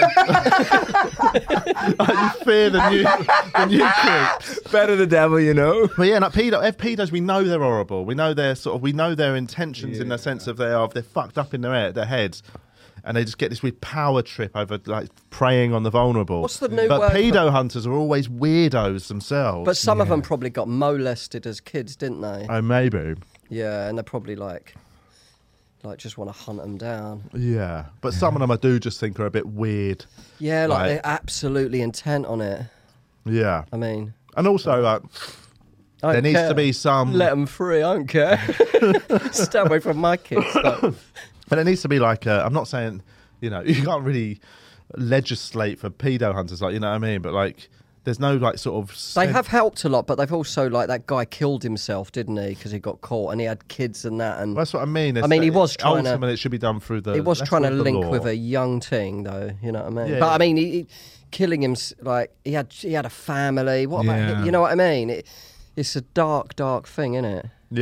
like, you fear the new, the new creeps. Better the devil, you know. But yeah, like pedo, if pedos, we know they're horrible. We know their sort of, we know their intentions in the sense of they are, they're fucked up in their head, their heads, and they just get this weird power trip over like preying on the vulnerable. What's the new But word for- pedo hunters are always weirdos themselves. But some of them probably got molested as kids, didn't they? oh, maybe. Yeah, and they're probably like, like just want to hunt them down. Yeah, but some of them I do just think are a bit weird. Yeah, like Right. they're absolutely intent on it. Yeah, I mean, and also like I there don't needs care. to be some. Let them free. I don't care. Stay away from my kids. Though. But it needs to be like, uh, I'm not saying, you know, you can't really legislate for pedo hunters, like, you know what I mean? But like, there's no like sort of. They sen- have helped a lot, but they've also like that guy killed himself, didn't he? Because he got caught and he had kids and that, and Well, that's what I mean. I mean, he that- was trying to- Ultimately, it should be done through the. he was that's trying to with the link law. with a young ting, though. You know what I mean? Yeah, but yeah. I mean, he, he, killing him s- like he had he had a family. What about Yeah. you know what I mean? It, it's a dark, dark thing, isn't it? Yeah,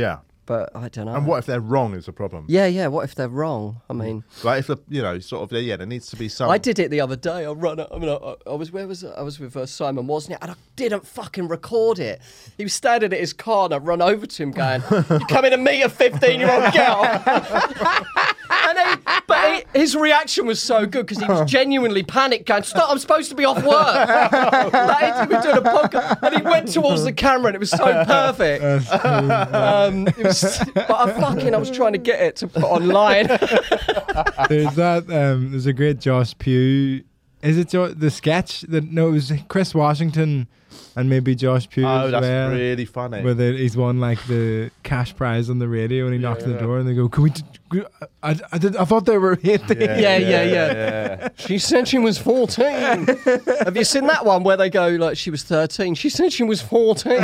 but I don't know. And what if they're wrong is a problem? Yeah, yeah. What if they're wrong? I mean, Like if the, you know, sort of, yeah, there needs to be some. I did it the other day. I run. I mean, I, I was where was I? I was with uh, Simon Wozniak, and I didn't fucking record it. He was standing at his car, and I run over to him, going, "You coming to meet a fifteen-year-old girl?" And he, but he, his reaction was so good because he was genuinely panicked, going, "Stop! I'm supposed to be off work." Like, he was doing a podcast, and he went towards the camera, and it was so perfect. Um, it was, but I fucking I was trying to get it to put online. There's that. Um, there's a great Josh Pugh. Is it jo- the sketch that? No, it was Chris Washington and maybe Josh Pugh. Oh, as that's well, really funny. where they, he's won like the cash prize on the radio, and he knocks on the door, and they go, "Can we? T- I, I, did, I thought they were eighteen." Yeah, yeah, yeah. She said she was fourteen. Have you seen that one where they go like she was thirteen? She said she was fourteen.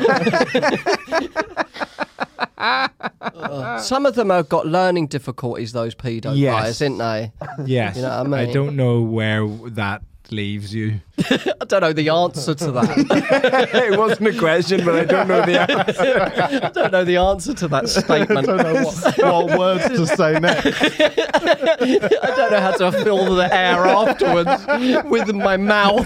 Uh, some of them have got learning difficulties, those pedo Yes. guys, didn't they? Yes. You know what I mean? I don't know where that leaves you. I don't know the answer to that. It wasn't a question, but I don't know the answer. I don't know the answer to that statement. I don't know what, what words to say next. I don't know how to fill the air afterwards with my mouth.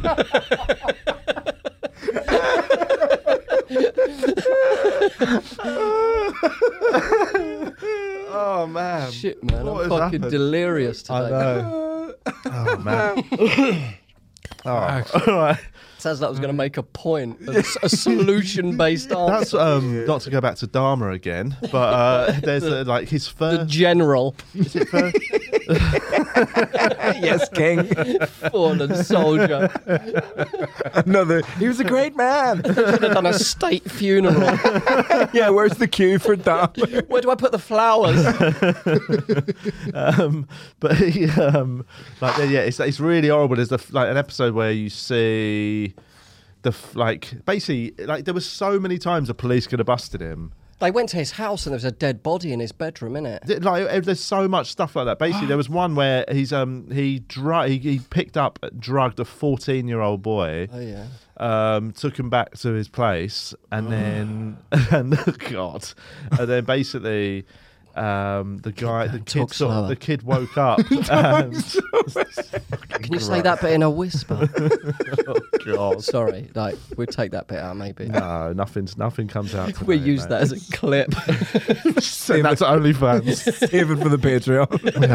Oh man. Shit, man, What I'm has fucking happened? delirious today. I know. Oh man. Oh, all right. Sounds like I was going to make a point, a, s- a solution-based answer. That's um not to go back to Dharma again, but uh, there's uh, like his The first. general, Is it first? Yes, King. fallen soldier. Another. He was a great man. Should have done a state funeral. Yeah, where's the queue for that? Where do I put the flowers? um, but he, um, like yeah, it's it's really horrible. There's a, like an episode where you see the f- like basically like there was so many times the police could have busted him. They went to his house and there was a dead body in his bedroom, innit? Th- Like eh, there's so much stuff like that. Basically, there was one where he's um he dru- he, he picked up drugged a fourteen year old boy. Oh yeah. Um, took him back to his place, and then and God, and then basically, um, the guy, the kid, talk sort of, slower. the kid woke up. and, Can you say that bit in a whisper? oh God, Sorry, like we'll take that bit out maybe. no, nothing's nothing comes out. We'll today, use mate. that as a clip. Send that to OnlyFans. Save it for the Patreon.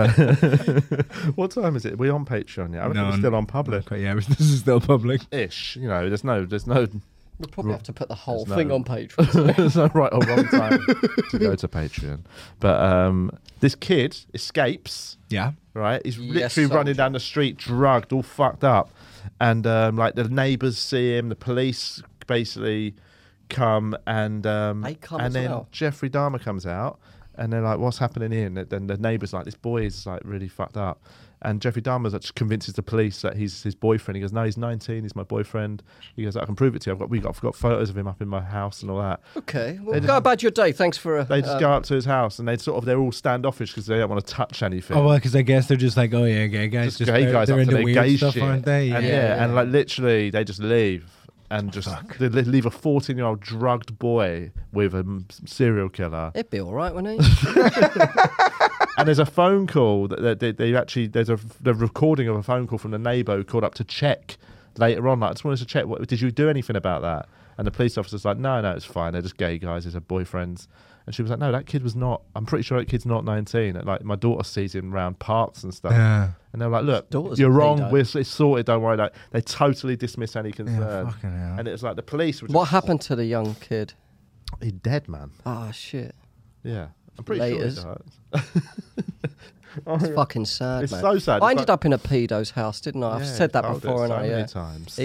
What time is it? Are we on Patreon yet? I reckon No, we're still on public Okay, yeah, this is still public. ish. You know, there's no, there's no, We'll probably have to put the whole There's thing no- on Patreon. there's no right or wrong time to go to Patreon. But um, this kid escapes. Yeah. Right, he's Yes, literally running soldier. down the street, drugged, all fucked up, and um, like the neighbours see him. The police basically come, and um, They come and as then well. Jeffrey Dahmer comes out, and they're like, "What's happening here?" And then the neighbours like, "This boy is like really fucked up." And Jeffrey Dahmer like, just convinces the police that he's his boyfriend. He goes, "No, he's nineteen. He's my boyfriend." He goes, "I can prove it to you. I've got we got I've got photos of him up in my house and all that." Okay, well, They go just- about your day. Thanks for a. They just uh, go up to his house, and they sort of they're all standoffish because they don't want to touch anything. Oh well, because I guess they're just like, oh yeah, gay guys. just, gay they're, guys they're up to into their weird gay stuff, shit, aren't they? And Yeah. yeah, yeah. and like literally, they just leave and just they li- leave a fourteen-year-old drugged boy with a m- serial killer. It'd be all right, wouldn't he? And there's a phone call that that they, they actually there's a the recording of a phone call from the neighbour who called up to check later on. Like, I just wanted to check. What did you do anything about that? And the police officer's like, no, no, it's fine. They're just gay guys. They're boyfriends. And she was like, no, that kid was not. I'm pretty sure that kid's not nineteen. And, like, my daughter sees him around parks and stuff. Yeah. And they're like, look, Daughter's you're a wrong. pedo. We're, it's sorted. Don't worry. Like, they totally dismiss any concern. Yeah, fucking hell. And it was like the police were just, What happened to the young kid? He's dead, man. Ah, shit. Yeah. I'm pretty Laters. sure he died. It's fucking sad, It's man. so sad. I It's ended like- up in a pedo's house, didn't I? I've Yeah, said that told it before, so and I many yeah. times.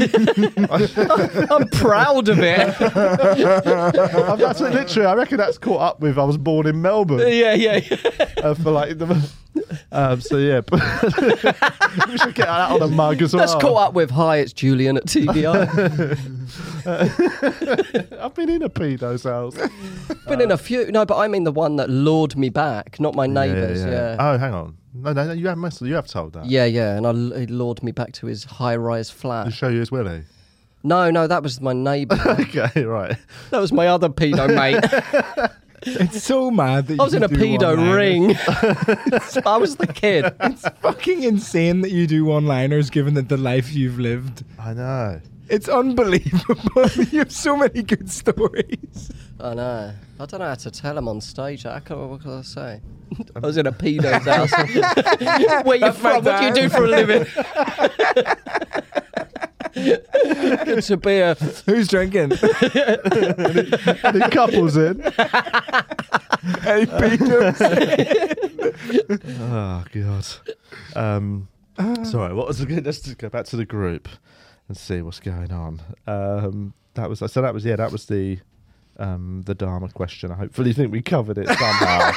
I'm proud of it. I've- that's what- literally, I reckon that's caught up with. I was born in Melbourne yeah, yeah, yeah. uh, for like the. Um, so yeah, but we should get that on a mug as well. That's caught up with. Hi, it's Julian at T V I. I've been in a pedo's house. Been in a few. No, but I mean the one that lured me back, not my neighbours. Yeah. Oh, hang on. No, no, no. You have must. You have told that. Yeah, yeah, and I, he lured me back to his high-rise To flat. show you his willy. No, no, that was my neighbour. Okay, right. That was my other pedo mate. It's so mad that you I was in a do pedo one-liners. ring. I was the kid. It's fucking insane that you do one-liners, given that the life you've lived. I know. It's unbelievable. You have so many good stories. I know. I don't know how to tell them on stage. How can, what can I say? I was in a pedo's house. Where you That's my from? What do you dad. do for a living? Good to be a... Who's drinking? The couple's in. Any pedos? Oh god. Um, sorry. What was the good? Let's just go back to the group and see what's going on. Um, that was so. That was yeah. That was the um, the Dharma question. I hopefully think we covered it somehow.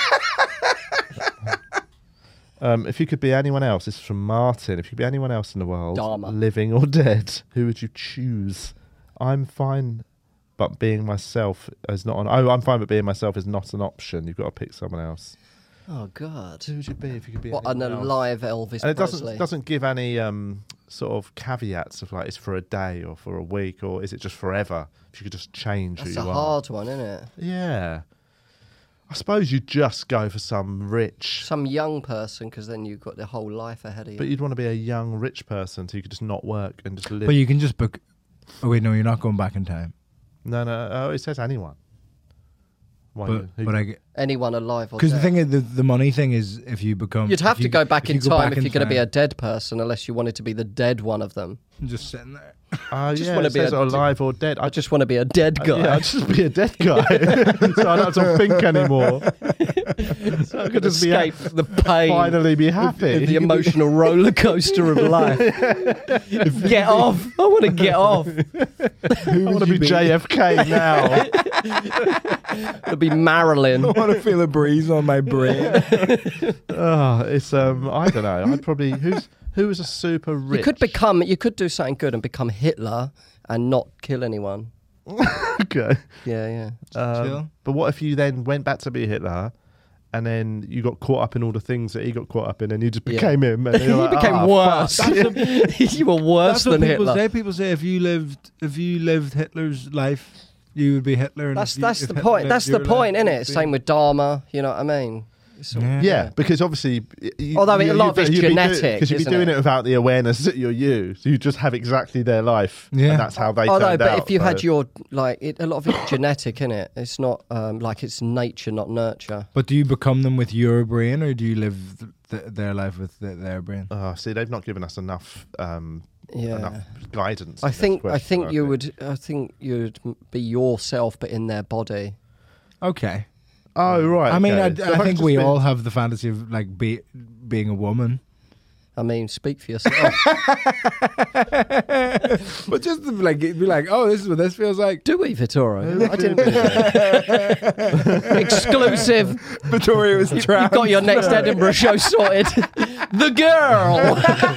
Um, if you could be anyone else, this is from Martin. If you could be anyone else in the world, Dharma. living or dead, who would you choose? I'm fine, but being myself is not an. Oh, I'm fine, but being myself is not an option. You've got to pick someone else. Oh, God. Who would you be if you could be? What, an anyone else? alive Elvis And it Presley? doesn't doesn't give any um, sort of caveats of like it's for a day or for a week or is it just forever? If you could just change That's who a you are. hard one, isn't it? Yeah. I suppose you'd just go for some rich, Some young person, because then you've got the whole life ahead of you. but you'd want to be a young rich person so you could just not work and just live. But you can just book. Oh wait, no, you're not going back in time. no, no. Oh, it says anyone. Why? But who- but I get Anyone alive or because the dead. thing is the, the money thing is if you become You'd have if you- to go back if in you go time back if in you're going to be a time, dead person, unless you wanted to be the dead one of them. just sitting there. Oh, just yeah, wanna it be says a- alive or dead. I just want to be a dead guy. Yeah, I'd just be a dead guy, so I don't have to think anymore. So I could just be escape the pain, finally be happy. the emotional roller coaster of life. Get off! I want to get off. I want to be, J F K now. It'll be Marilyn. I want to feel a breeze on my brain. Oh, it's um, I don't know. I'd probably who's who is a super rich. You could become. You could do something good and become Hitler and not kill anyone. okay. Yeah, yeah. Um, Chill. but what if you then went back to be Hitler, and then you got caught up in all the things that he got caught up in, and you just Yeah. became him, and then You you're like, became "Ah, worse. fuck." You were worse That's what than people Hitler. say. People say if you lived if you lived Hitler's life, you would be Hitler. And That's if you, that's if the Hitler point. lived That's the your point, life, isn't you'd it? be- Same with Dharma. You know what I mean? It's all- Yeah. Yeah, because obviously, y- you, Although a lot of it's you'd be do- genetic, 'cause you'd be isn't doing it? it without the awareness that you're you. So you just have exactly their life, Yeah. and that's how they Although, turned but out. if you had so- your like, it, a lot of it's genetic, isn't it? It's not um, like it's nature, not nurture. But do you become them with your brain, or do you live th- th- their life with th- their brain? Oh, see, they've not given us enough um, Yeah. enough guidance. I on this think I question, think you think. would I think you'd m- be yourself, but in their body. Okay. Oh right. I mean, I, okay. So if I could think just we be- all have the fantasy of like be, being a woman. I mean, speak for yourself. But just to, like be like, oh, this is what this feels like. Do we, Vittorio? I didn't. Exclusive. Victoria was You've trapped. got your next Edinburgh show sorted. The girl.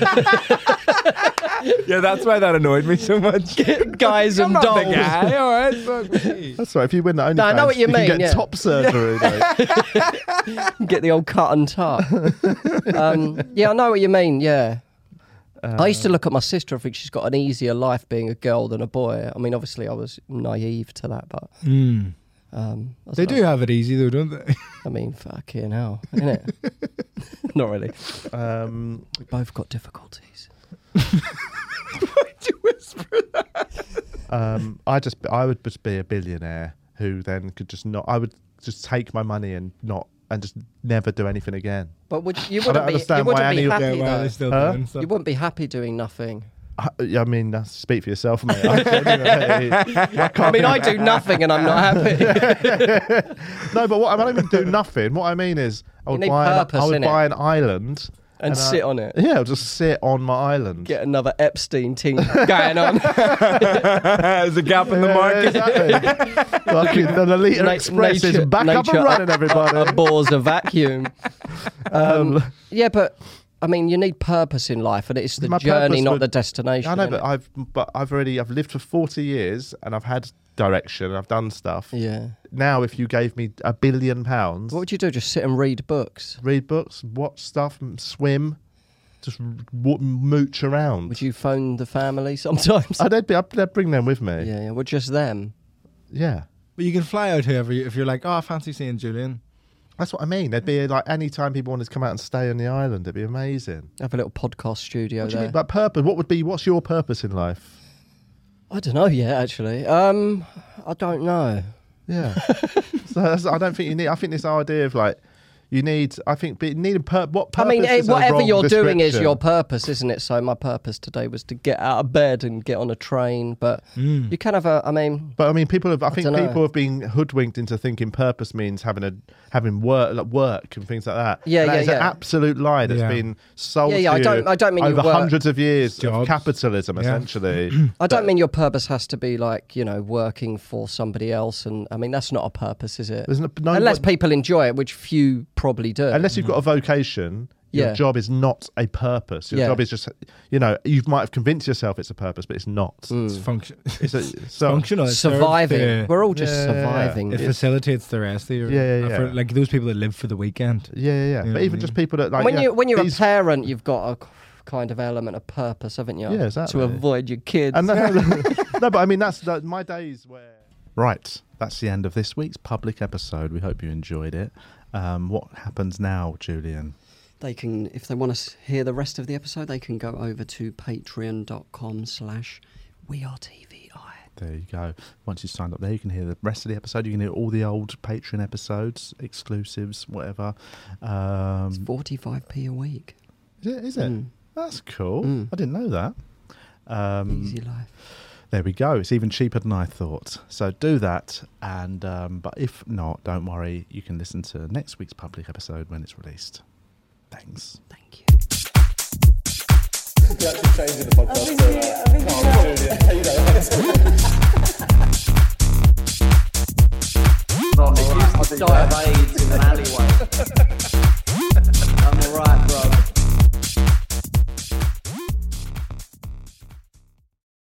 Yeah, that's why that annoyed me so much. Guys I'm and not the dolls. guy. All right, fuck me. That's right. If you win the OnlyFans, No, I know what you can mean, get yeah. top surgery. mate. Get the old cut and tuck. um, yeah, I know what you mean. Yeah. I used to look at my sister. I think she's got an easier life being a girl than a boy. I mean, obviously, I was naive to that, but Mm. um, I They don't do know. have it easy though, don't they? I mean, fucking hell, innit? Not really. Um, We both got difficulties. um, I just, I would just be a billionaire who then could just not. I would just take my money and not, and just never do anything again. But would you don't wouldn't be you understand why wouldn't be any of- happy Yeah, why are though. they still Huh? doing stuff? You wouldn't be happy doing nothing. I, I mean, that's, speak for yourself, mate. I, genuinely- I mean, I do nothing and I'm not happy. no, but what I don't even do nothing. What I mean is, I would need buy, an, purpose, I would innit? buy an island And I- sit on it. Yeah, I'll just sit on my island. Get another Epstein thing going on. There's a gap in the Yeah, market. exactly. Fucking the Lolita Na- Express is nature- back up nature and running, everybody. abhors a vacuum. Um, Um, yeah, but I mean, you need purpose in life, and it's the My journey, purpose not would- the destination. I know, innit? but I've but I've already I've lived for forty years and I've had direction. I've done stuff. yeah. Now, if you gave me a billion pounds, What would you do? Just sit and read books? read books, watch stuff, m- swim, just w- mooch around. Would you phone the family sometimes? I'd, they'd be, I'd, they'd bring them with me. yeah, yeah. Well, just them. Yeah. But you can fly out whoever you, if you're like, oh, I fancy seeing Julian. That's what I mean. There'd be like any time people wanted to come out and stay on the island, it'd be amazing. Have a little podcast studio What do you there. mean? But purpose? What would be? What's your purpose in life? I don't know yet, actually. Um, I don't know. Yeah. So that's, I don't think you need. I think this idea of like. You need, I think, but you need a pur- what I purpose mean, eh, is a whatever wrong you're doing is description. your purpose, isn't it? So my purpose today was to get out of bed and get on a train. But Mm. you kind of, a, I mean, But I mean, people have. I, think dunno. people have been hoodwinked into thinking purpose means having a having work, like work and things like that. Yeah, And that yeah, is an yeah. absolute lie that's Yeah. been sold Yeah, yeah, to I you don't- I don't mean you over work- hundreds of years Jobs. of capitalism, Yeah. essentially. I don't But- mean your purpose has to be like, you know, working for somebody else. And I mean, that's not a purpose, is it? There's no, no, Unless people enjoy it, which few probably do. unless you've got a vocation. Your Yeah. job is not a purpose. Your Yeah. job is just, you know, you might have convinced yourself it's a purpose, but it's not. It's function. It's a, so, functional. It serves Surviving. the- We're all just Yeah, yeah, yeah. surviving. It facilitates the rest of your. Yeah, yeah, uh, for- yeah. like those people that live for the weekend. Yeah, yeah, yeah. You know But what even I just mean? people that like when yeah, you when you're these- a parent, you've got a kind of element of purpose, haven't you? Yeah, exactly. To avoid your kids. And no, no, but I mean that's that, my days where. Right, that's the end of this week's public episode. We hope you enjoyed it. Um, what happens now, Julian? They can, if they want to hear the rest of the episode, they can go over to patreon.com slash we are TVI. There you go. Once you signed up there, you can hear the rest of the episode. You can hear all the old Patreon episodes, exclusives, whatever. Um, It's forty-five p a week. is it? Is it? Mm. That's cool. Mm. I didn't know that. Um, Easy life. There we go. It's even cheaper than I thought. So do that. And um, but if not, don't worry. You can listen to next week's public episode when it's released. Thanks. Thank you. We're actually changing the podcast. So, uh, Carl, Julian, you know, Not if you die of AIDS in an alleyway.